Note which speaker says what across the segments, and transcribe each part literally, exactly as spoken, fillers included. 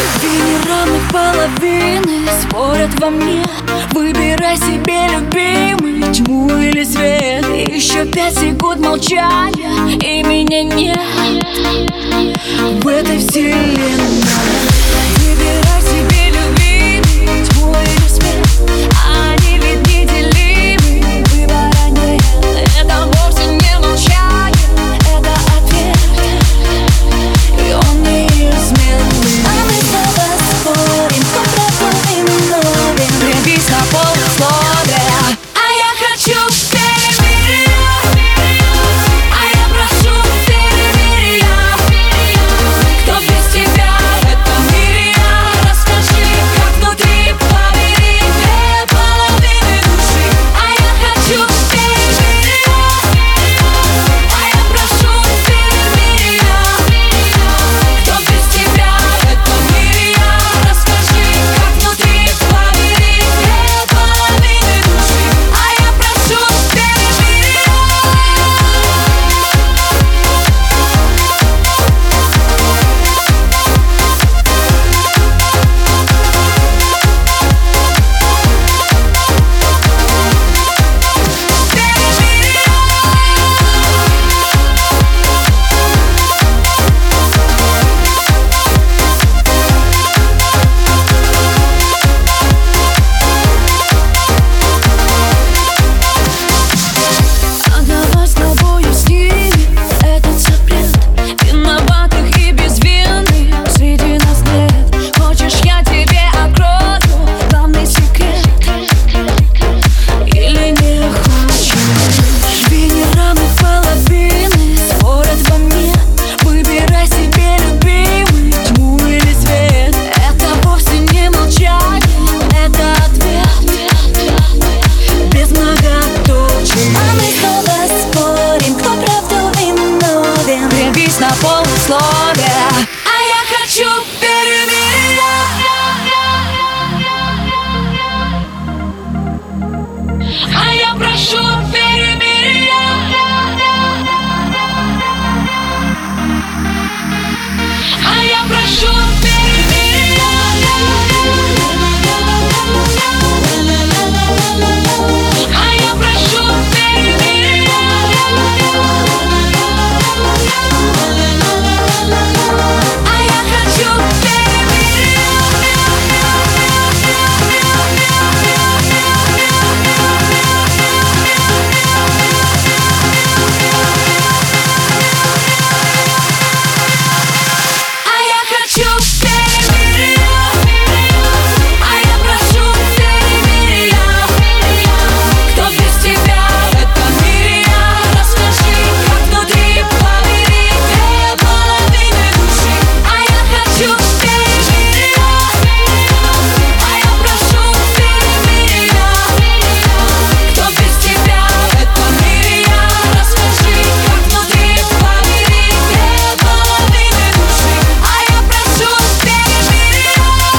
Speaker 1: Две неравных половины спорят во мне. Выбирай себе, любимый, тьму или свет. Еще пять секунд молчания, и меня нет в этой вселенной. Выбирай себе, любимый, тьму или свет. Они ведь неделимы, выбора нет. Это вовсе не молчание, это ответ, и он неизменный. А мы снова спорим, кто прав, кто виновен. Прибись на полусловие. А я хочу перемирия, а я прошу перемирия. Кто без тебя в этом мире? Расскажи, как внутри поверить две половины души. А я хочу перемирия, а я прошу перемирия. Кто без тебя в этом мире? Расскажи, как внутри поверить две половины души. А я прошу перемирия. А давай с тобою снимем этот запрет. Виноватых и безвинных среди нас нет. Хочешь, я тебе открою главный секрет? Или не хочешь? Две неравных половины спорят во мне. Выбирай себе, любимый, тьму или свет. Это вовсе не молчание, это ответ без многоточий. А мы снова спорим, кто прав, кто виновен. Прибись на полусловие. А я хочу перемирия, а я прошу перемирия. А я прошу перемирия. А я прошу перемирия. А я хочу перемирия. А я хочу перемирия. А я прошу перемирия. Кто без тебя в этом мире? Расскажи, как внутри поверить две половины души. А я хочу перемирия. А я прошу перемирия. Кто без тебя в этом мире? Расскажи, как внутри поверить две половины души. А я прошу перемирия.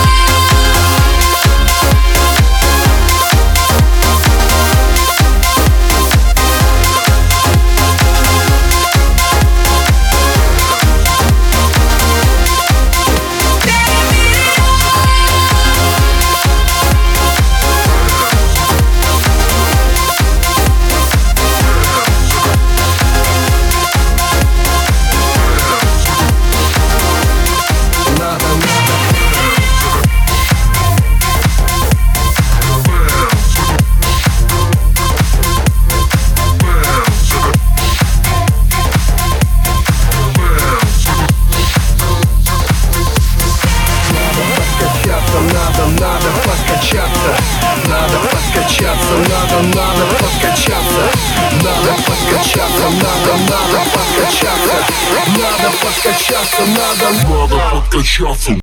Speaker 2: Надо, надо подкачаться, надо подкачаться, надо, надо подкачаться, надо подкачаться, надо, надо подкачаться, надо подкачаться, надо, надо подкачаться.